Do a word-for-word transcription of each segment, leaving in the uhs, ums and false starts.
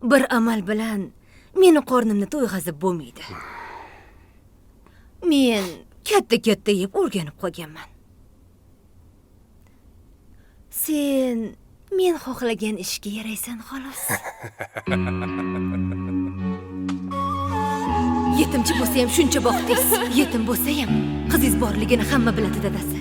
bir amal bilan meni qornimni to'yg'azib bo'lmaydi. Men katta-katta yeb o'rganib qolganman. Sen men xohlagan ishga yaraysan xolos. Yetimchi bo'lsa ham shuncha boqdingiz. Yetim bo'lsa ham qizingiz borligini hamma biladi dadasi.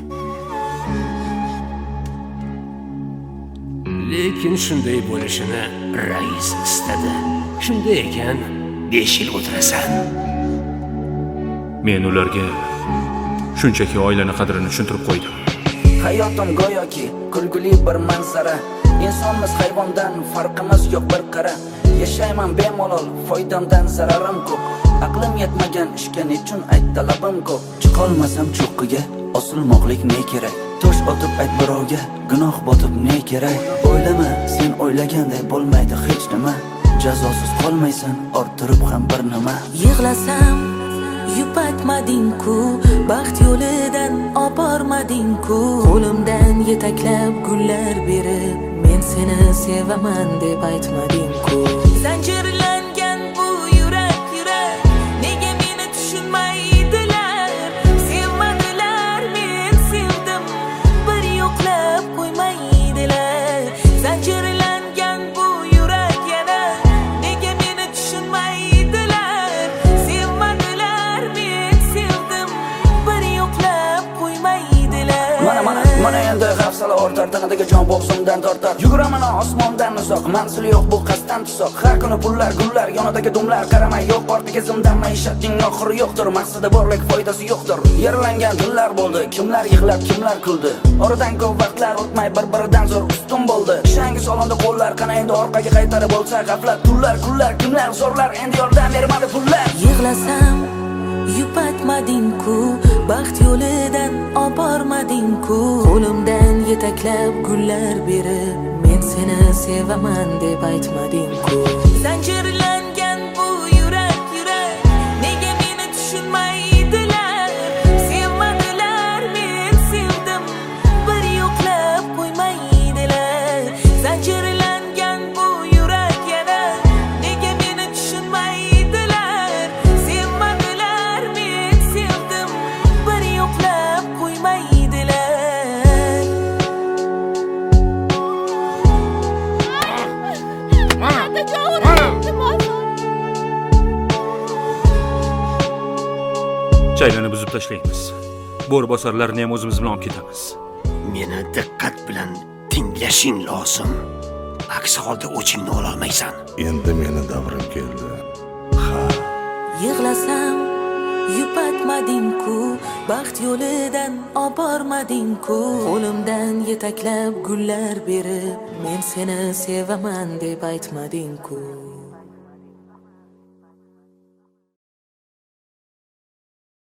Lekin shunday bo'lishini rais istadi. Shunday ekan, besh yil o'tirasan. Men ularga shunchaki oilani qadrini tushuntirib qo'ydim. Hayotim go'yoki kulguli bir manzara. İnsanmiz hayvondan farqimiz yo'q bir qara. Yashayman bemalol, foydamdan zararim ko'p. Aqlim yetmagan ishga nechun ayt talabim ko'p. Chiqolmasam cho'qqiga, osilmoqlik ne kerak? Tosh otib ayt birovga, gunoh botib ne kerak? O'ylama, sen o'ylaganday bo'lmaydi hech nima. Jazosiz qolmaysan, orttirib ham bir nima. Yig'lasam yupatmading-ku, baxt yo'lidan obormading-ku. Qo'limdan yetaklab gullar berib, men seni sevaman deb aytmading-ku. Zanjirlangan bu yurak yurak, nega meni tushunmaydilar? Sevmadilar, men sevdim, bir yo'qlab qo'ymaydilar. Zanjirlangan bu yurak yana, nega meni tushunmaydilar? Sevmadilar, men sevdim, bir yo'qlab qo'ymaydilar. Mana mana mana endi hafsala ortar, tanadagi jon bo'g'zimdan tortar. Yuguraman osmondan uzoq, manzili yo'q bu qasddan tuzoq. Har kuni pullar gullar, yonidagi dumlar qaramay yo'q, ortiga zimdan maishatning oxiri yo'qdir. Maqsadi borlik, foydasi yo'qdir. Yaralangan dillar bo'ldi, kimlar yig'lab, kimlar kuldi. Oradan ko'p vaqtlar o'tmay bir-biridan zo'r ustun bo'ldi. Shangi solonda qo'llar, qana endi orqaga qaytarib bo'lsa g'aflat. Tullar, kullar, kimlar zo'rlar, endi yordam bermadi pullar. Yig'lasam yupatmading-ku, baxt yo'lidan obormading-ku. Qo'limdan yetaklab gullar berib, men seni sevaman deb aytmading-ku. Zanjirlangan bu yurak yurak, nega meni tushunmaydilar? Sevmadilar, men sevdim, bir yo'qlab qo'ymaydilar. Zanjirlangan bu yurak yana, nega meni tushunmaydilar? Sevmadilar, men sevdim, bir yo'qlab qo'ymaydilar. Chaylani buzib tashlaymiz. Bo'ribosarlarni ham o'zimiz bilan olib ketamiz. Meni diqqat bilan tinglashing lozim. Aksi holda o'chingni ola olmaysan. Endi meni davrim keldi. Ha. Yig'lasam yupatmading-ku, baxt yo'lidan obormading-ku. Qo'limdan yetaklab gullar berib, men seni sevaman deb aytmading-ku.